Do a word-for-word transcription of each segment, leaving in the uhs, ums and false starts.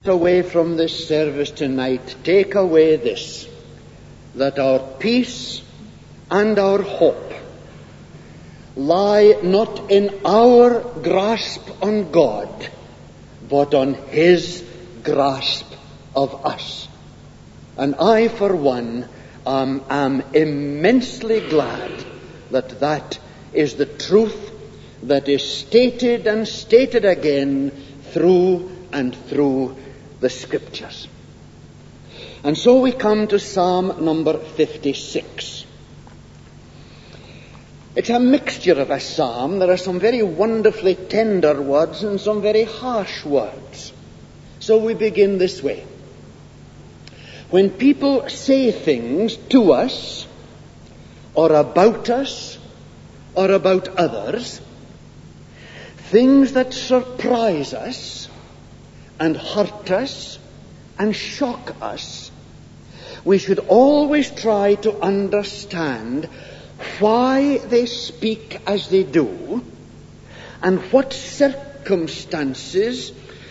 away from this service tonight, take away this, that our peace and our hope lie not in our grasp on God, but on His grasp of us. And I, for one, um, am immensely glad that that is the truth that is stated and stated again through and through the Scriptures. And so we come to Psalm number fifty-six. It's a mixture of a psalm. There are some very wonderfully tender words and some very harsh words. So we begin this way. When people say things to us, or about us, or about others, things that surprise us, and hurt us, and shock us, we should always try to understand why they speak as they do, and what circumstances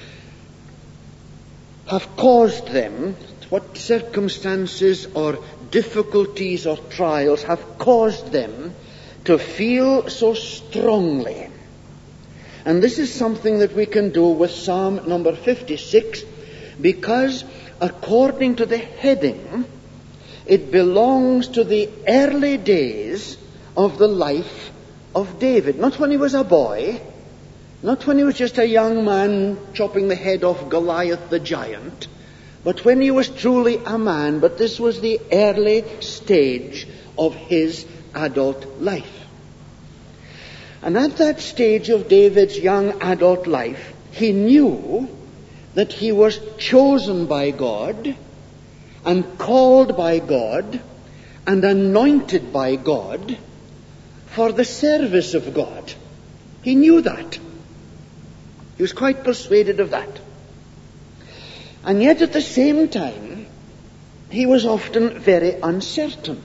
have caused them, what circumstances or difficulties or trials have caused them to feel so strongly. And this is something that we can do with Psalm number fifty-six, because according to the heading, it belongs to the early days of the life of David. Not when he was a boy, not when he was just a young man chopping the head off Goliath the giant, but when he was truly a man. But this was the early stage of his adult life. And at that stage of David's young adult life, he knew that he was chosen by God and called by God and anointed by God for the service of God. He knew that. He was quite persuaded of that. And yet at the same time, he was often very uncertain.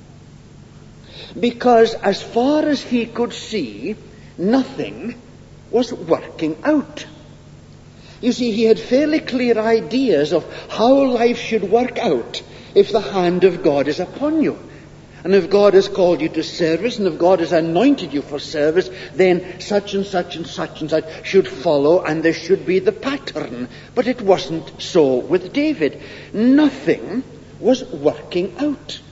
Because as far as he could see, nothing was working out. You see, he had fairly clear ideas of how life should work out if the hand of God is upon you. And if God has called you to service, and if God has anointed you for service, then such and such and such and such should follow, and there should be the pattern. But it wasn't so with David. Nothing was working out.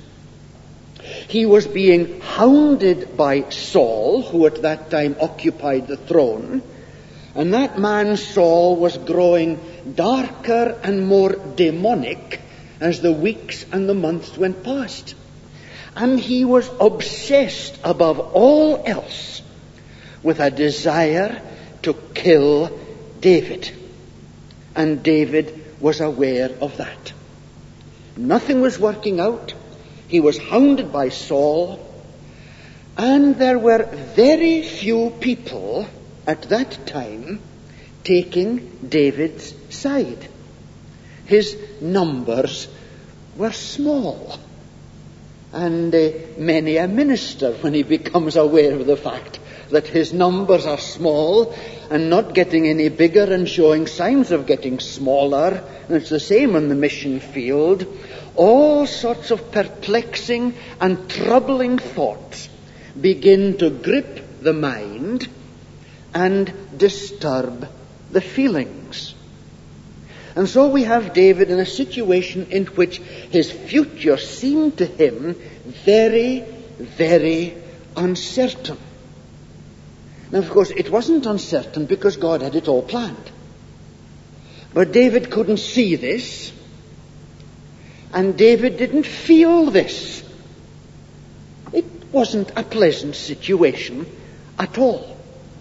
He was being hounded by Saul, who at that time occupied the throne. And that man Saul was growing darker and more demonic as the weeks and the months went past. And he was obsessed above all else with a desire to kill David. And David was aware of that. Nothing was working out. He was hounded by Saul. And there were very few people at that time taking David's side. His numbers were small. And uh, many a minister, when he becomes aware of the fact that his numbers are small and not getting any bigger and showing signs of getting smaller, and it's the same on the mission field, all sorts of perplexing and troubling thoughts begin to grip the mind and disturb the feelings. And so we have David in a situation in which his future seemed to him very, very uncertain. Now, of course, it wasn't uncertain because God had it all planned. But David couldn't see this, and David didn't feel this. It wasn't a pleasant situation at all.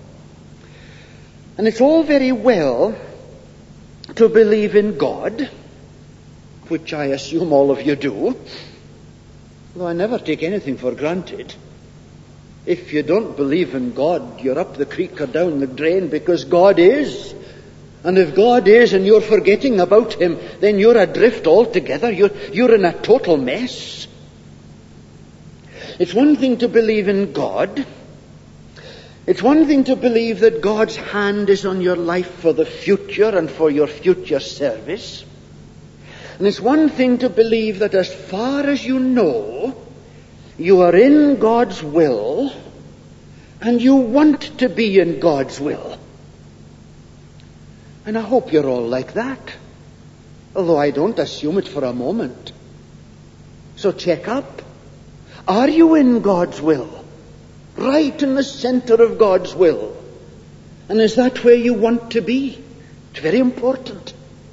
And it's all very well to believe in God, which I assume all of you do, though I never take anything for granted. If you don't believe in God, you're up the creek or down the drain, because God is. And if God is and you're forgetting about Him, then you're adrift altogether. You're, you're in a total mess. It's one thing to believe in God, It's one thing to believe that God's hand is on your life for the future and for your future service. And it's one thing to believe that as far as you know, you are in God's will and you want to be in God's will. And I hope you're all like that, although I don't assume it for a moment. So check up. Are you in God's will? Right in the center of God's will. And is that where you want to be? It's very important.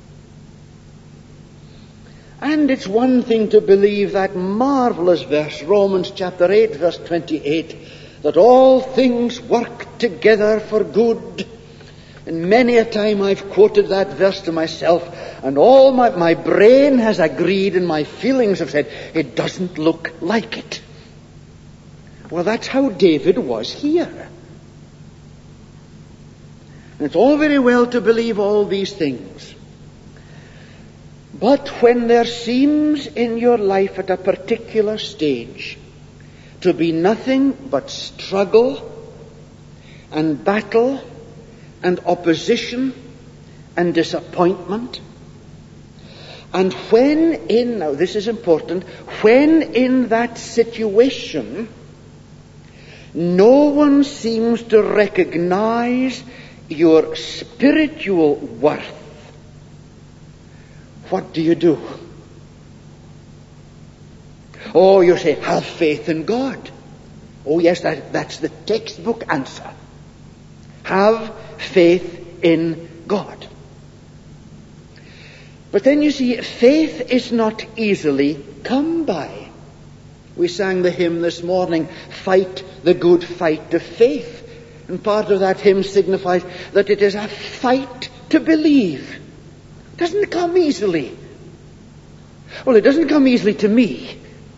And it's one thing to believe that marvelous verse, Romans chapter eight, verse twenty-eight, that all things work together for good. And many a time I've quoted that verse to myself, and all my, my brain has agreed and my feelings have said, it doesn't look like it. Well, that's how David was here. And it's all very well to believe all these things. But when there seems in your life at a particular stage to be nothing but struggle and battle and opposition and disappointment, and when in, now this is important, when in that situation no one seems to recognize your spiritual worth, what do you do? Oh, you say, have faith in God. Oh yes, that, that's the textbook answer. Have faith in God. But then you see, faith is not easily come by. We sang the hymn this morning, Fight the Good Fight of Faith. And part of that hymn signifies that it is a fight to believe. It doesn't come easily. Well, it doesn't come easily to me.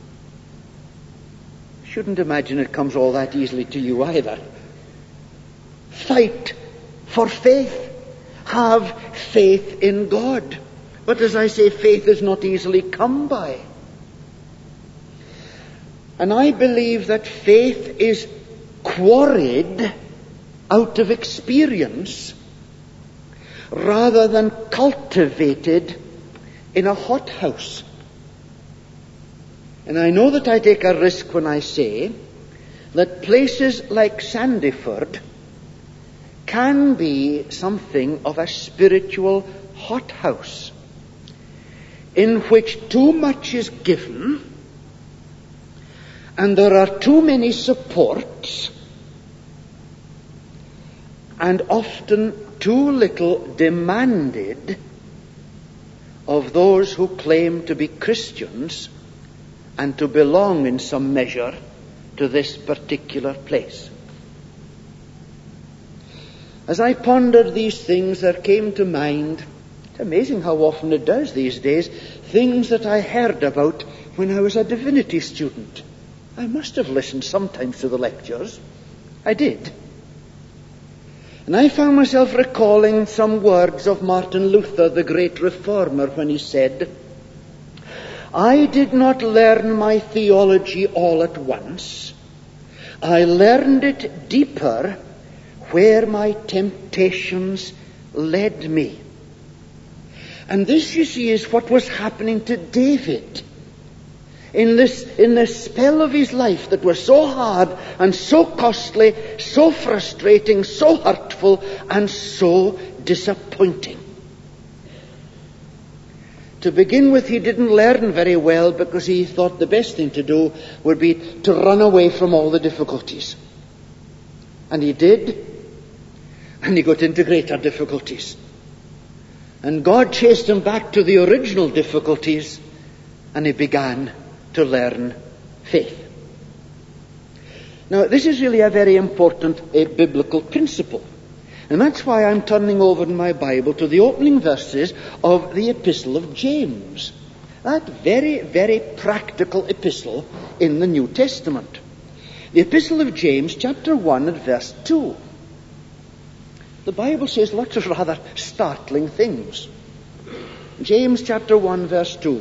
Shouldn't imagine it comes all that easily to you either. Fight for faith. Have faith in God. But as I say, faith is not easily come by. And I believe that faith is quarried out of experience rather than cultivated in a hothouse. And I know that I take a risk when I say that places like Sandyford can be something of a spiritual hothouse in which too much is given and there are too many supports and often too little demanded of those who claim to be Christians and to belong in some measure to this particular place. As I pondered these things, there came to mind, it's amazing how often it does these days, things that I heard about when I was a divinity student. I must have listened sometimes to the lectures. I did. And I found myself recalling some words of Martin Luther, the great reformer, when he said, I did not learn my theology all at once. I learned it deeper where my temptations led me. And this, you see, is what was happening to David. In this, in this spell of his life that was so hard and so costly, so frustrating, so hurtful, and so disappointing. To begin with, he didn't learn very well because he thought the best thing to do would be to run away from all the difficulties. And he did, and he got into greater difficulties. And God chased him back to the original difficulties, and he began to learn faith. Now, this is really a very important a biblical principle. And that's why I'm turning over in my Bible to the opening verses of the Epistle of James. That very, very practical epistle in the New Testament. The Epistle of James, chapter one and verse two. The Bible says lots of rather startling things. James chapter one, verse two.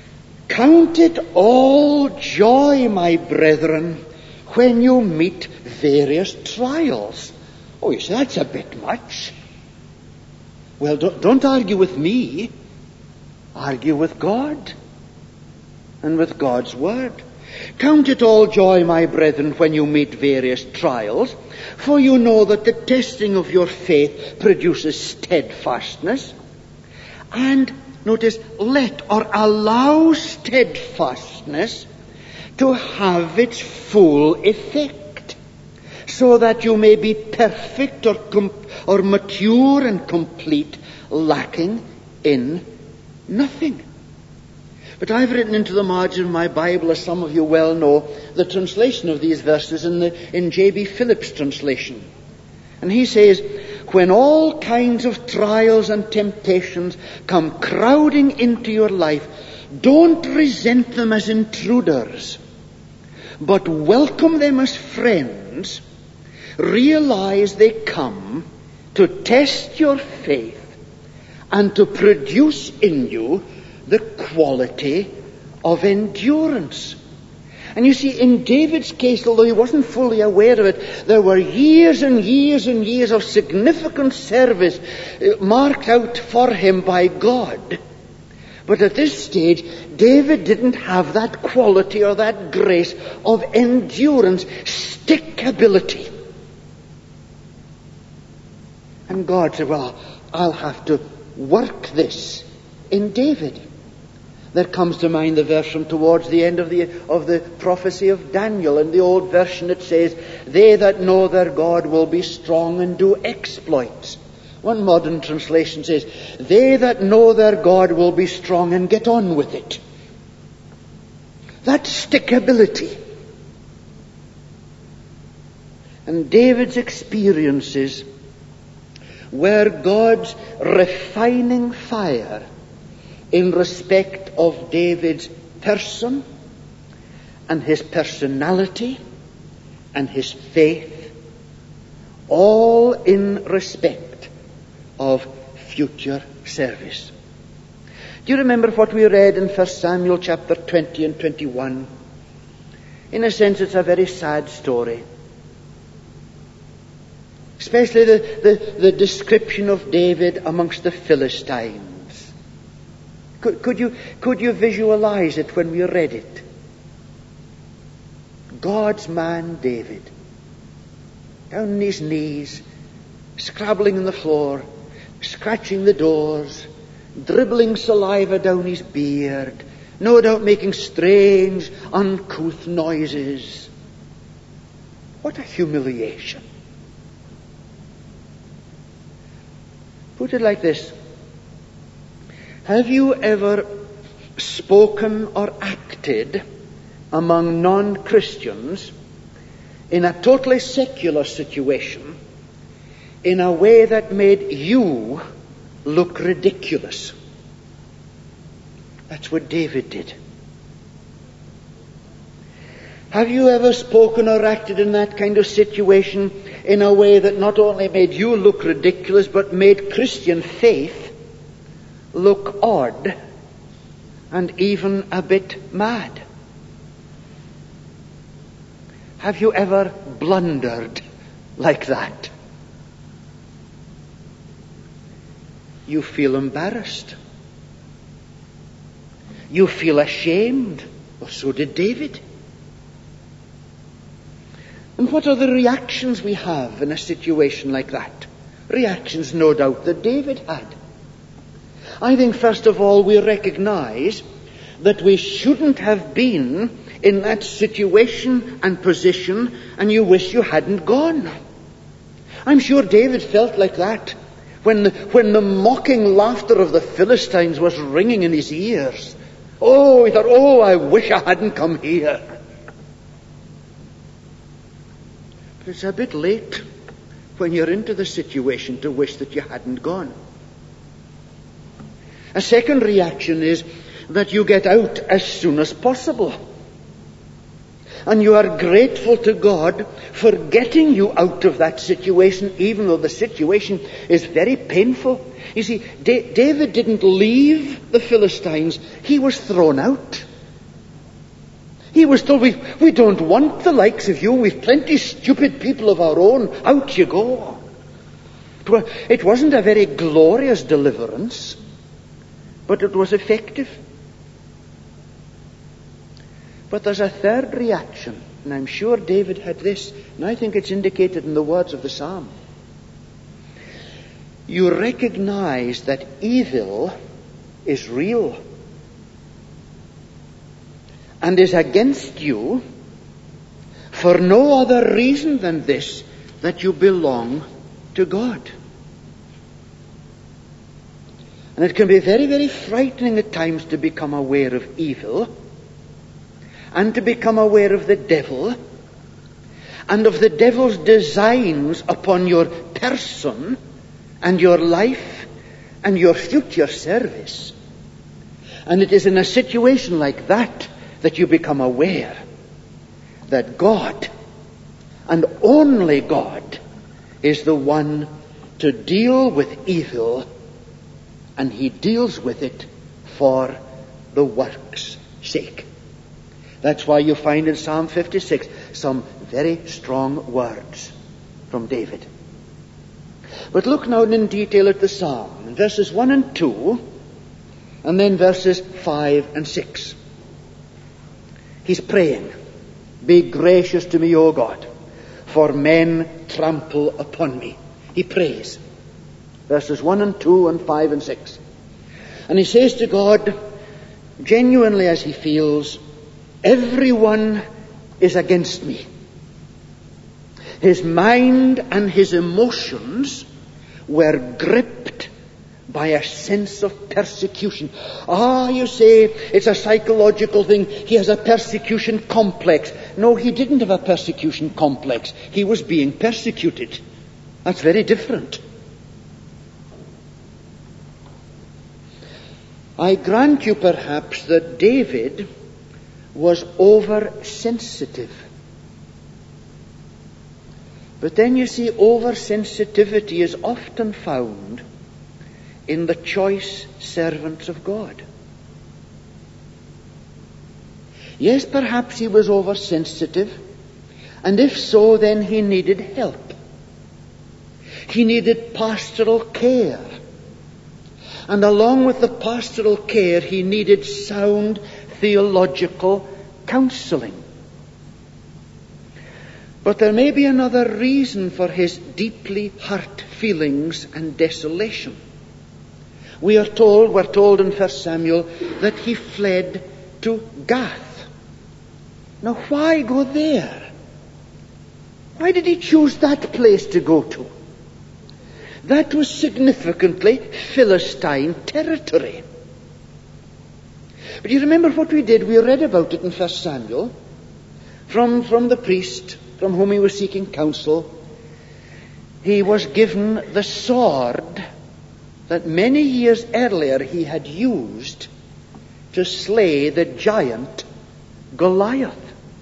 Count it all joy, my brethren, when you meet various trials. Oh, you say, that's a bit much. Well, don't, don't argue with me. Argue with God and with God's word. Count it all joy, my brethren, when you meet various trials, for you know that the testing of your faith produces steadfastness. And, notice, let or allow steadfastness to have its full effect, so that you may be perfect or, com- or mature and complete, lacking in nothing. But I've written into the margin of my Bible, as some of you well know, the translation of these verses in the in J B Phillips' translation. And he says, when all kinds of trials and temptations come crowding into your life, don't resent them as intruders, but welcome them as friends. Realize they come to test your faith and to produce in you the quality of endurance. And you see, in David's case, although he wasn't fully aware of it, there were years and years and years of significant service marked out for him by God. But at this stage, David didn't have that quality or that grace of endurance, stickability. And God said, well, I'll have to work this in David. There comes to mind the verse from towards the end of the of the prophecy of Daniel. In the old version it says, they that know their God will be strong and do exploits. One modern translation says, they that know their God will be strong and get on with it. That's stickability. And David's experiences were God's refining fire in respect of David's person and his personality and his faith, all in respect of future service. Do you remember what we read in First Samuel chapter twenty and twenty-one? In a sense, it's a very sad story. Especially the, the, the description of David amongst the Philistines. Could, could you could you visualize it when we read it? God's man David, down on his knees, scrabbling on the floor, scratching the doors, dribbling saliva down his beard, no doubt making strange, uncouth noises. What a humiliation. Put it like this. Have you ever spoken or acted among non-Christians in a totally secular situation in a way that made you look ridiculous? That's what David did. Have you ever spoken or acted in that kind of situation in a way that not only made you look ridiculous, but made Christian faith look odd and even a bit mad? Have you ever blundered like that? You feel embarrassed. You feel ashamed. Well, so did David. And what are the reactions we have in a situation like that? Reactions, no doubt, that David had. I think, first of all, we recognize that we shouldn't have been in that situation and position, and you wish you hadn't gone. I'm sure David felt like that when the, when the mocking laughter of the Philistines was ringing in his ears. Oh, he thought, oh, I wish I hadn't come here. But it's a bit late when you're into the situation to wish that you hadn't gone. A second reaction is that you get out as soon as possible. And you are grateful to God for getting you out of that situation, even though the situation is very painful. You see, Da- David didn't leave the Philistines. He was thrown out. He was told, we, we don't want the likes of you. We've plenty stupid people of our own. Out you go. It wasn't a very glorious deliverance, but it was effective. But there's a third reaction, and I'm sure David had this, and I think it's indicated in the words of the psalm. You recognize that evil is real and is against you for no other reason than this, that you belong to God. And it can be very, very frightening at times to become aware of evil and to become aware of the devil and of the devil's designs upon your person and your life and your future service. And it is in a situation like that that you become aware that God, and only God, is the one to deal with evil, and he deals with it for the work's sake. That's why you find in Psalm fifty-six some very strong words from David. But look now in detail at the psalm, in verses one and two, and then verses five and six. He's praying, be gracious to me, O God, for men trample upon me. He prays. Verses one and two and five and six. And he says to God, genuinely as he feels, everyone is against me. His mind and his emotions were gripped by a sense of persecution. Ah, you say, it's a psychological thing. He has a persecution complex. No, he didn't have a persecution complex. He was being persecuted. That's very different. I grant you perhaps that David was oversensitive. But then you see, oversensitivity is often found in the choice servants of God. Yes, perhaps he was oversensitive, and if so, then he needed help. He needed pastoral care. And along with the pastoral care, he needed sound theological counseling. But there may be another reason for his deeply hurt feelings and desolation. We are told, we're told in First Samuel, that he fled to Gath. Now, why go there? Why did he choose that place to go to? That was significantly Philistine territory. But you remember what we did? We read about it in First Samuel from, from the priest from whom he was seeking counsel. He was given the sword that many years earlier he had used to slay the giant Goliath.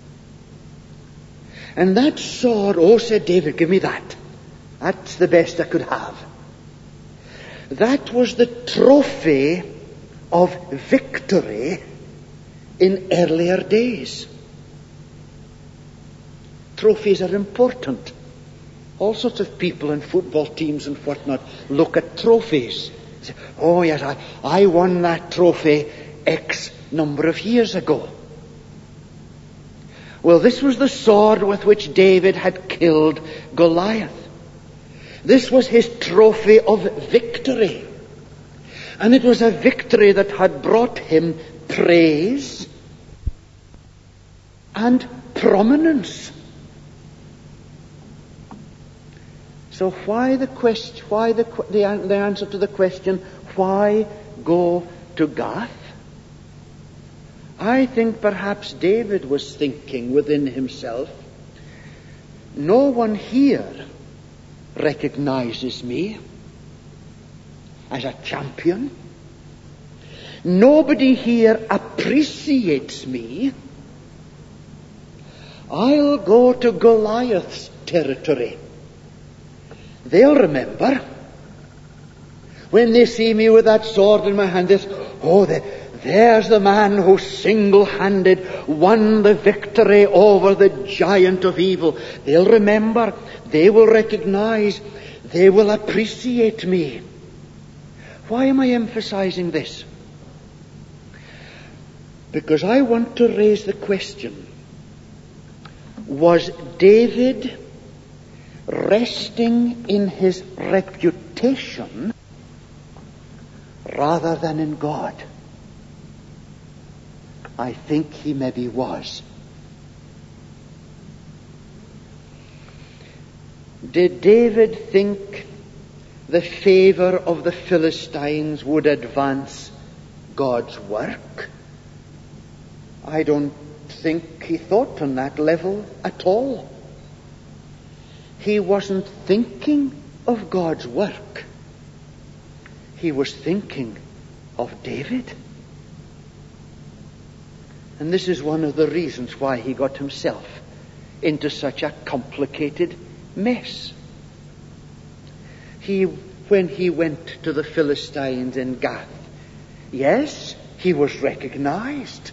And that sword, oh, said David, give me that. That's the best I could have. That was the trophy of victory in earlier days. Trophies are important. All sorts of people in football teams and whatnot look at trophies. Say, oh yes, I, I won that trophy X number of years ago. Well, this was the sword with which David had killed Goliath. This was his trophy of victory. And it was a victory that had brought him praise and prominence. So why the question, why the, the, the answer to the question, why go to Gath? I think perhaps David was thinking within himself, no one here recognizes me as a champion. Nobody here appreciates me. I'll go to Goliath's territory. They'll remember when they see me with that sword in my hand. They say, oh, they, there's the man who single-handed won the victory over the giant of evil. They'll remember, they will recognize, they will appreciate me. Why am I emphasizing this? Because I want to raise the question, was David resting in his reputation rather than in God? I think he maybe was. Did David think the favor of the Philistines would advance God's work? I don't think he thought on that level at all. He wasn't thinking of God's work. He was thinking of David. And this is one of the reasons why he got himself into such a complicated mess. He, when he went to the Philistines in Gath, yes, he was recognized,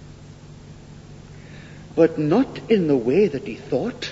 but not in the way that he thought.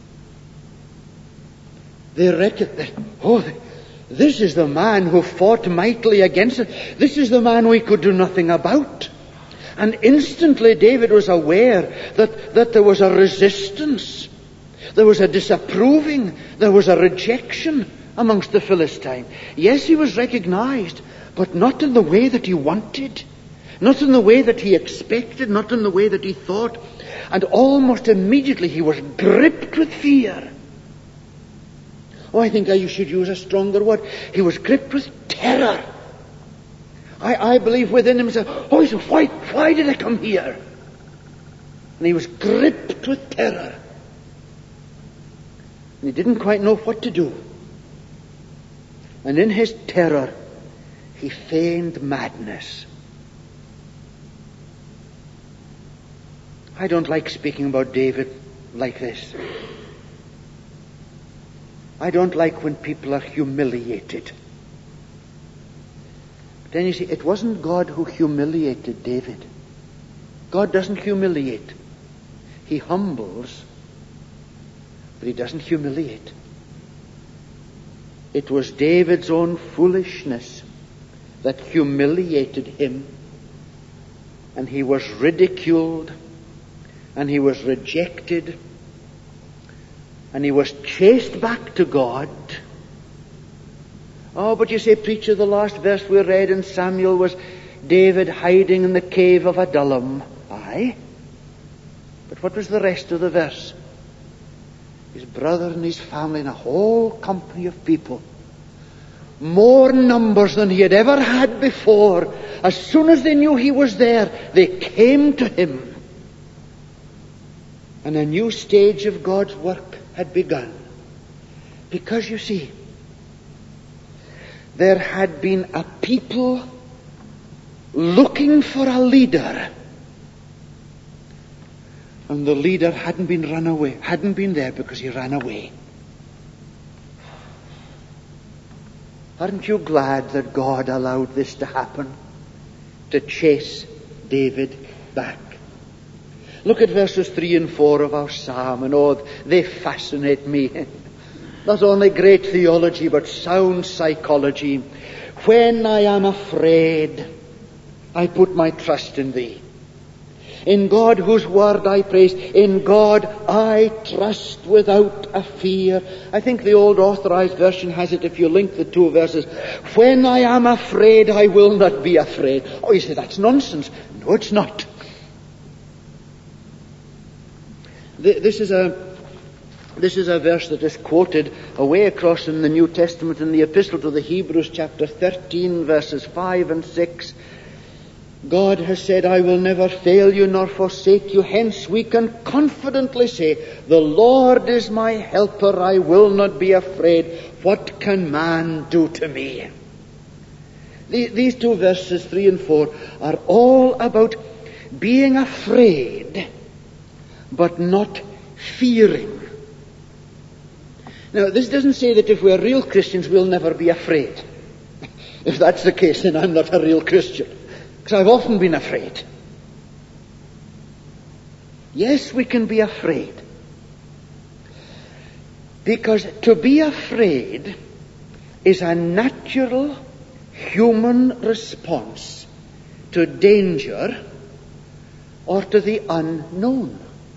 They reckoned that, oh, this is the man who fought mightily against it. This is the man we could do nothing about. And instantly David was aware that, that there was a resistance. There was a disapproving. There was a rejection amongst the Philistines. Yes, he was recognized, but not in the way that he wanted. Not in the way that he expected. Not in the way that he thought. And almost immediately he was gripped with fear. Oh, I think I should use a stronger word. He was gripped with terror. I, I believe within him, he said, oh, he said, why, why did I come here? And he was gripped with terror. And he didn't quite know what to do. And in his terror, he feigned madness. I don't like speaking about David like this. I don't like when people are humiliated. But then you see, it wasn't God who humiliated David. God doesn't humiliate. He humbles, but he doesn't humiliate. It was David's own foolishness that humiliated him, and he was ridiculed, and he was rejected, and he was chased back to God. Oh, but you say, preacher, the last verse we read in Samuel was David hiding in the cave of Adullam. Aye. But what was the rest of the verse? His brother and his family and a whole company of people, more numbers than he had ever had before. As soon as they knew he was there, they came to him. And a new stage of God's work had begun. Because you see, there had been a people looking for a leader. And the leader hadn't been run away, hadn't been there because he ran away. Aren't you glad that God allowed this to happen? To chase David back. Look at verses three and four of our psalm, and oh, they fascinate me. Not only great theology, but sound psychology. When I am afraid, I put my trust in thee. In God whose word I praise, in God I trust without a fear. I think the old authorized version has it, if you link the two verses. When I am afraid, I will not be afraid. Oh, you say, that's nonsense. No, it's not. This is a this is a verse that is quoted away across in the New Testament in the Epistle to the Hebrews, chapter thirteen, verses five and six. God has said, I will never fail you nor forsake you. Hence we can confidently say, the Lord is my helper. I will not be afraid. What can man do to me? These two verses, three and four, are all about being afraid, but not fearing. Now, this doesn't say that if we're real Christians, we'll never be afraid. If that's the case, then I'm not a real Christian. Because I've often been afraid. Yes, we can be afraid. Because to be afraid is a natural human response to danger or to the unknown.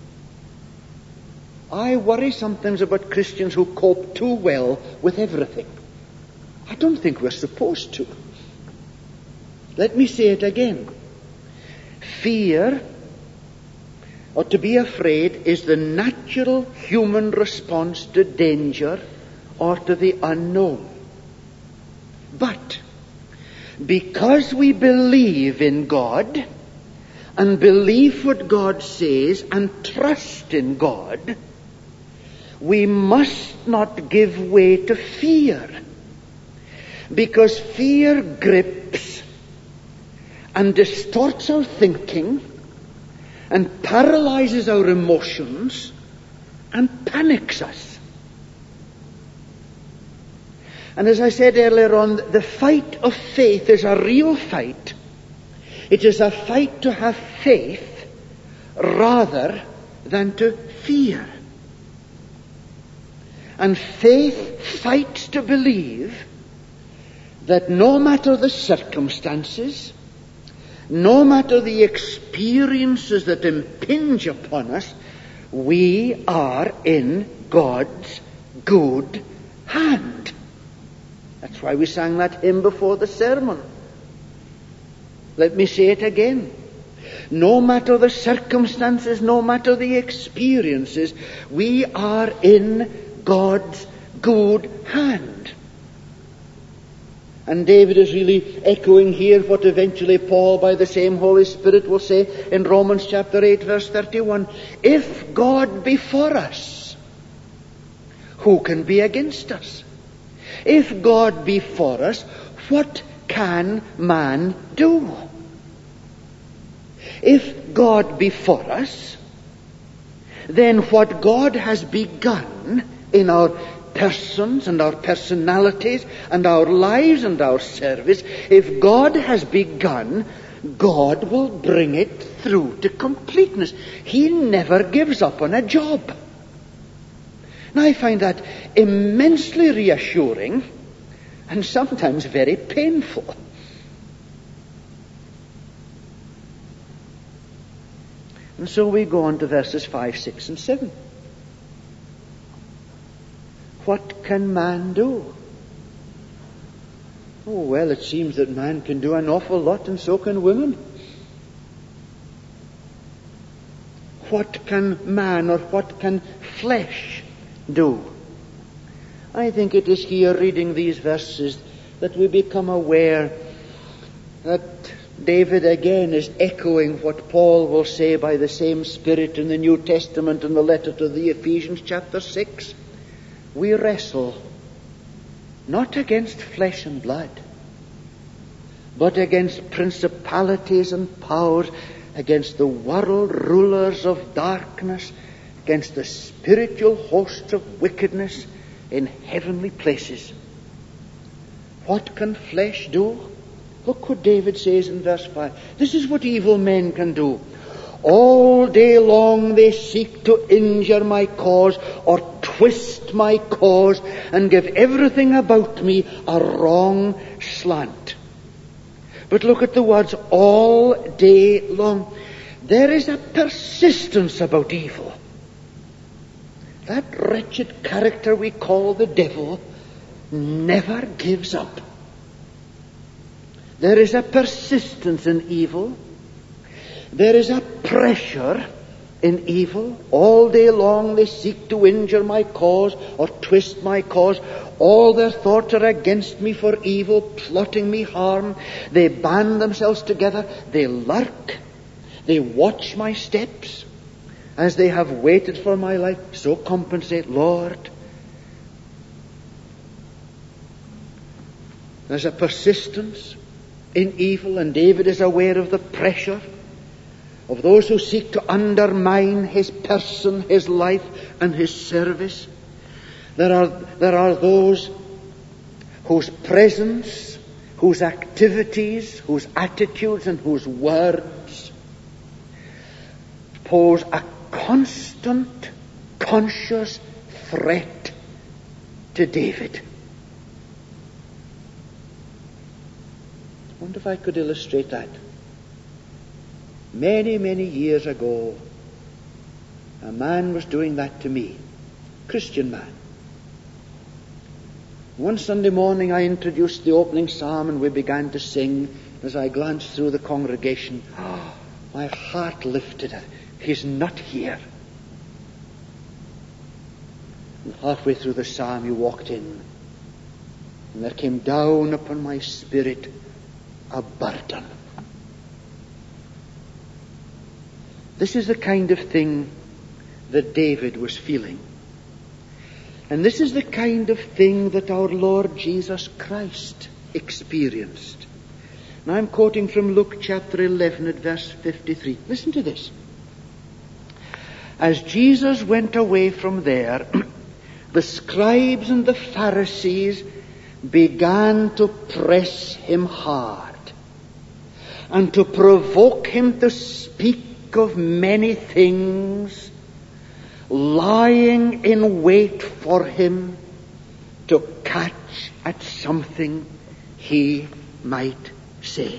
I worry sometimes about Christians who cope too well with everything. I don't think we're supposed to. Let me say it again. Fear, or to be afraid, is the natural human response to danger or to the unknown. But because we believe in God and believe what God says and trust in God, we must not give way to fear. Because fear grips and distorts our thinking and paralyzes our emotions and panics us. And as I said earlier on, the fight of faith is a real fight. It is a fight to have faith rather than to fear. And faith fights to believe that no matter the circumstances, no matter the experiences that impinge upon us, we are in God's good hand. That's why we sang that hymn before the sermon. Let me say it again. No matter the circumstances, no matter the experiences, we are in God's good hand. And David is really echoing here what eventually Paul, by the same Holy Spirit, will say in Romans chapter eight, verse thirty-one. If God be for us, who can be against us? If God be for us, what can man do? If God be for us, then what God has begun in our persons and our personalities and our lives and our service, if God has begun, God will bring it through to completeness. He never gives up on a job. Now I find that immensely reassuring and sometimes very painful. And so we go on to verses five, six, and seven. What can man do? Oh, well, it seems that man can do an awful lot, and so can women. What can man or what can flesh do? I think it is here, reading these verses, that we become aware that David again is echoing what Paul will say by the same Spirit in the New Testament in the letter to the Ephesians chapter six. We wrestle not against flesh and blood, but against principalities and powers, against the world rulers of darkness, against the spiritual hosts of wickedness in heavenly places. What can flesh do? Look what David says in verse five. This is what evil men can do. All day long they seek to injure my cause or twist my cause and give everything about me a wrong slant. But look at the words, all day long. There is a persistence about evil. That wretched character we call the devil never gives up. There is a persistence in evil. There is a pressure in evil. All day long they seek to injure my cause or twist my cause. All their thoughts are against me for evil, plotting me harm. They band themselves together. They lurk. They watch my steps. As they have waited for my life, so compensate, Lord. There's a persistence in evil, and David is aware of the pressure of those who seek to undermine his person, his life, and his service. There are, there are those whose presence whose activities, whose attitudes, and whose words pose a constant, conscious threat to David. I wonder if I could illustrate that. Many, many years ago, a man was doing that to me, Christian man. One Sunday morning I introduced the opening psalm and we began to sing. As I glanced through the congregation, oh, my heart lifted. He's not here. And halfway through the psalm he walked in, and there came down upon my spirit a burden. This is the kind of thing that David was feeling. And this is the kind of thing that our Lord Jesus Christ experienced. Now I'm quoting from Luke chapter eleven at verse fifty-three. Listen to this. As Jesus went away from there, the scribes and the Pharisees began to press him hard and to provoke him to speak of many things, lying in wait for him to catch at something he might say.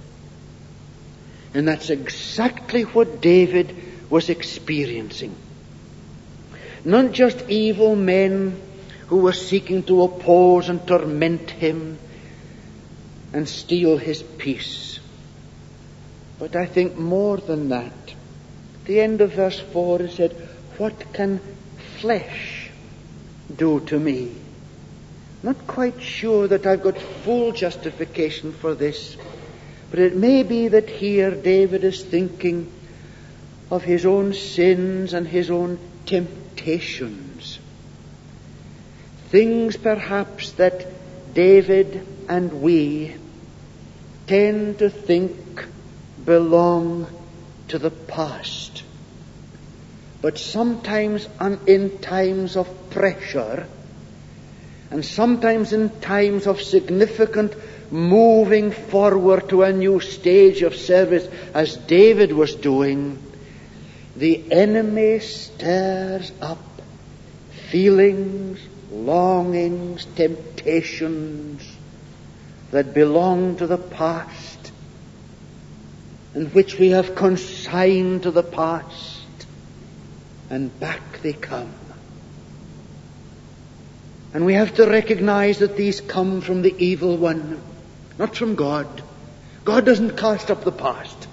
And that's exactly what David was experiencing. Not just evil men who were seeking to oppose and torment him and steal his peace, but I think more than that. At the end of verse four it said, "What can flesh do to me?" Not quite sure that I've got full justification for this, but it may be that here David is thinking of his own sins and his own temptations. Things perhaps that David and we tend to think belong to the past. But sometimes in times of pressure, and sometimes in times of significant moving forward to a new stage of service, as David was doing, the enemy stirs up feelings, longings, temptations that belong to the past and which we have consigned to the past, and back they come. And we have to recognize that these come from the evil one, not from God. God doesn't cast up the past.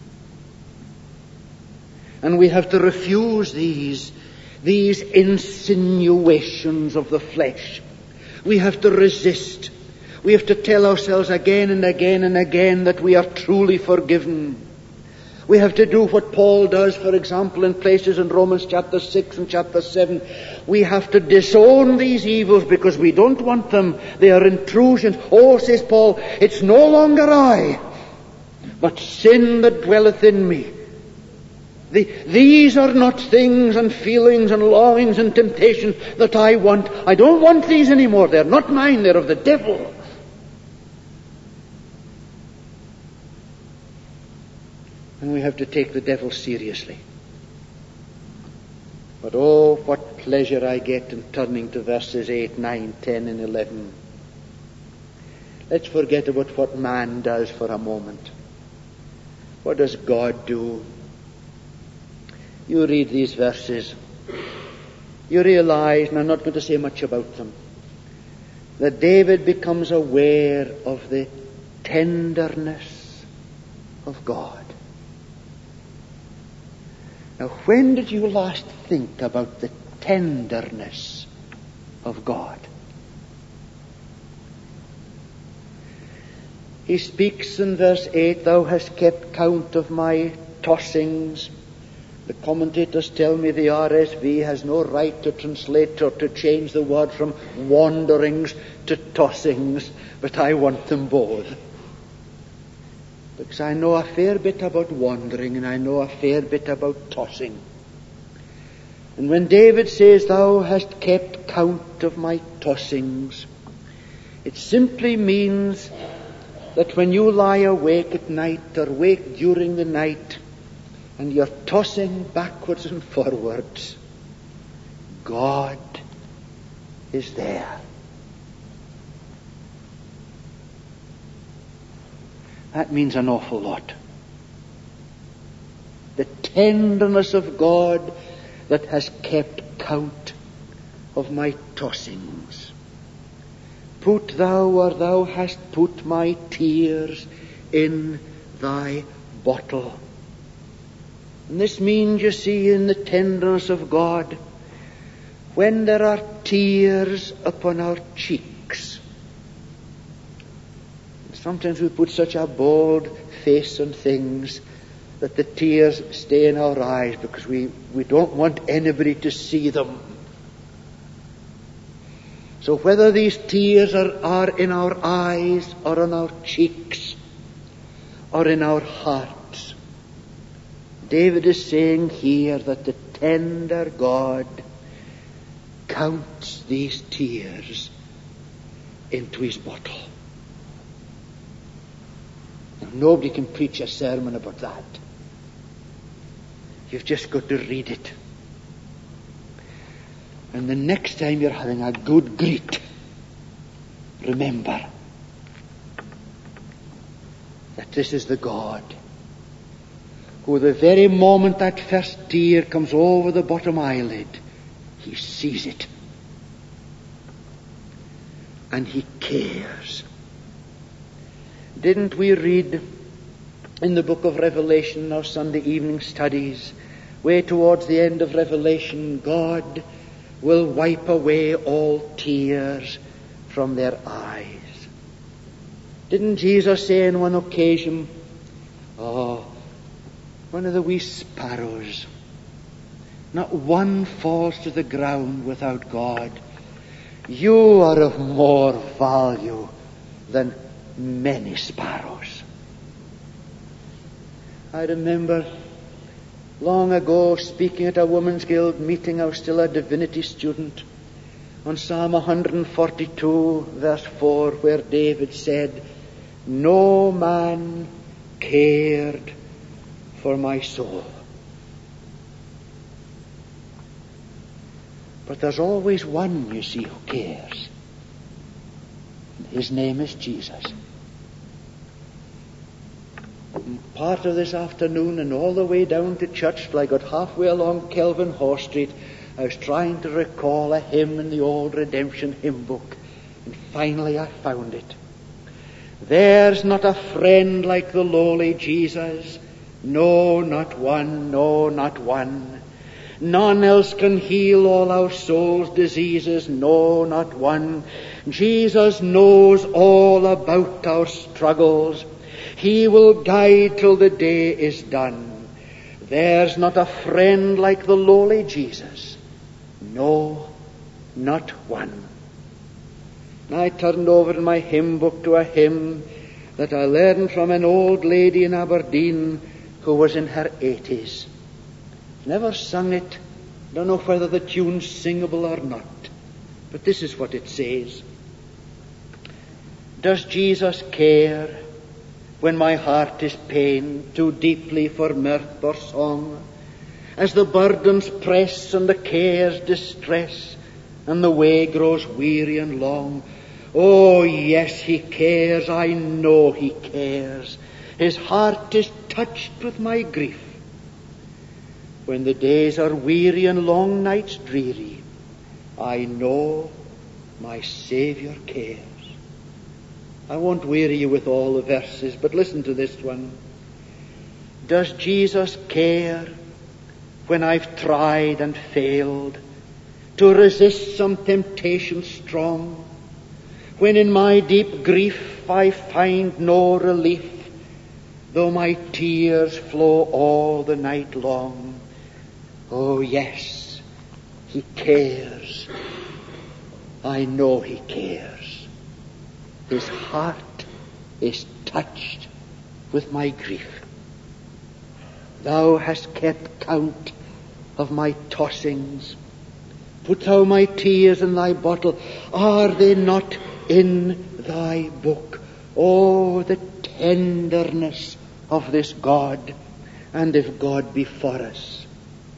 And we have to refuse these, these insinuations of the flesh. We have to resist. We have to tell ourselves again and again and again that we are truly forgiven. We have to do what Paul does, for example, in places in Romans chapter six and chapter seven. We have to disown these evils because we don't want them. They are intrusions. Oh, says Paul, it's no longer I, but sin that dwelleth in me. The, these are not things and feelings and longings and temptations that I want. I don't want these anymore. They're not mine. They're of the devil. And we have to take the devil seriously. But oh, what pleasure I get in turning to verses eight, nine, ten, and eleven. Let's forget about what man does for a moment. What does God do? You read these verses. You realize, and I'm not going to say much about them, that David becomes aware of the tenderness of God. Now, when did you last think about the tenderness of God? He speaks in verse eight, "Thou hast kept count of my tossings." The commentators tell me the R S V has no right to translate or to change the word from wanderings to tossings, but I want them both. Because I know a fair bit about wandering and I know a fair bit about tossing. And when David says, "Thou hast kept count of my tossings," it simply means that when you lie awake at night or wake during the night and you're tossing backwards and forwards, God is there. That means an awful lot. The tenderness of God that has kept count of my tossings. Put thou, or thou hast put my tears in thy bottle. And this means, you see, in the tenderness of God, when there are tears upon our cheeks. Sometimes we put such a bold face on things that the tears stay in our eyes because we, we don't want anybody to see them. So whether these tears are, are in our eyes or on our cheeks or in our hearts, David is saying here that the tender God counts these tears into his bottle. Now, nobody can preach a sermon about that. You've just got to read it. And the next time you're having a good greet, remember that this is the God who, the very moment that first tear comes over the bottom eyelid, he sees it. And he cares. Didn't we read in the book of Revelation, our Sunday evening studies, way towards the end of Revelation, God will wipe away all tears from their eyes. Didn't Jesus say on one occasion, oh, one of the wee sparrows, not one falls to the ground without God. You are of more value than many sparrows. I remember long ago speaking at a Women's Guild meeting. I was still a divinity student, on Psalm one forty-two verse four, where David said, no man cared for my soul. But there's always one, you see, who cares. His name is Jesus. And part of this afternoon and all the way down to church, till I got halfway along Kelvin Hall Street, I was trying to recall a hymn in the old Redemption hymn book. And finally I found it. There's not a friend like the lowly Jesus. No, not one, no, not one. None else can heal all our soul's diseases, no, not one. Jesus knows all about our struggles. He will guide till the day is done. There's not a friend like the lowly Jesus. No, not one. And I turned over in my hymn book to a hymn that I learned from an old lady in Aberdeen who was in her eighties. Never sung it. Don't know whether the tune's singable or not. But this is what it says. Does Jesus care when my heart is pained too deeply for mirth or song? As the burdens press and the cares distress and the way grows weary and long? Oh, yes, he cares. I know he cares. His heart is touched with my grief. When the days are weary and long nights dreary, I know my Saviour cares. I won't weary you with all the verses, but listen to this one. Does Jesus care when I've tried and failed to resist some temptation strong? When in my deep grief I find no relief, though my tears flow all the night long? Oh, yes, he cares. I know he cares. His heart is touched with my grief. Thou hast kept count of my tossings. Put thou my tears in thy bottle. Are they not in thy book? Oh, the tenderness of this God. And if God be for us,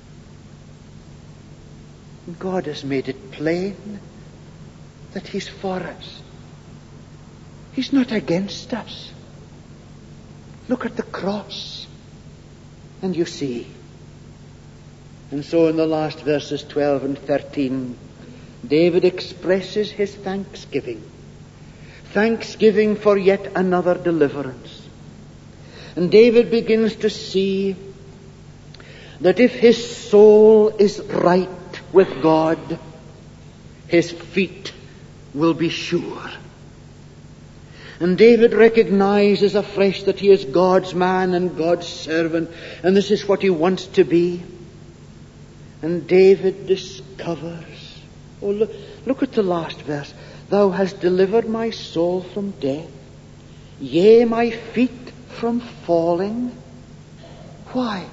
God has made it plain that He's for us. He's not against us. Look at the cross, and you see. And so in the last verses twelve and thirteen, David expresses his thanksgiving. Thanksgiving for yet another deliverance. And David begins to see that if his soul is right with God, his feet will be sure. And David recognizes afresh that he is God's man and God's servant, and this is what he wants to be. And David discovers, oh look, look at the last verse, Thou hast delivered my soul from death, yea, my feet from falling. Why?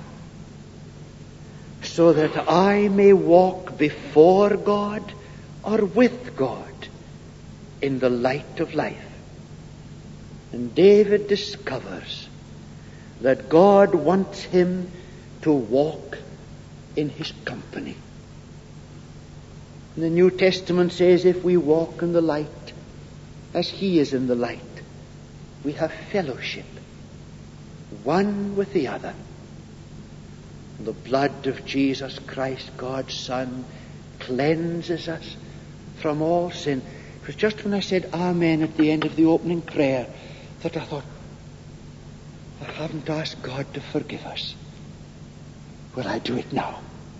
So that I may walk before God or with God in the light of life. And David discovers that God wants him to walk in His company. And the New Testament says, if we walk in the light as He is in the light, we have fellowship, one with the other. The blood of Jesus Christ, God's Son, cleanses us from all sin. It was just when I said Amen at the end of the opening prayer that I thought, I haven't asked God to forgive us. Will I do it now?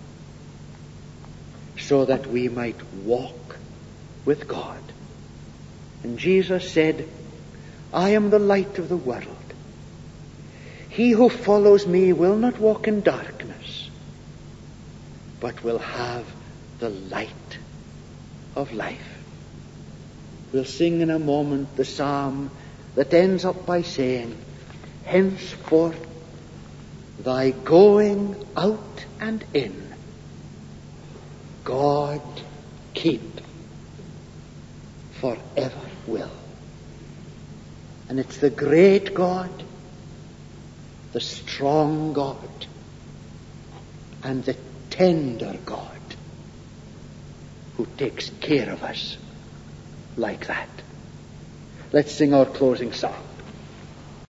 So that we might walk with God. And Jesus said, I am the light of the world. He who follows me will not walk in darkness, but will have the light of life. We'll sing in a moment the psalm that ends up by saying, henceforth thy going out and in, God keep forever will. And it's the great God, the strong God, and the tender God who takes care of us like that. Let's sing our closing song.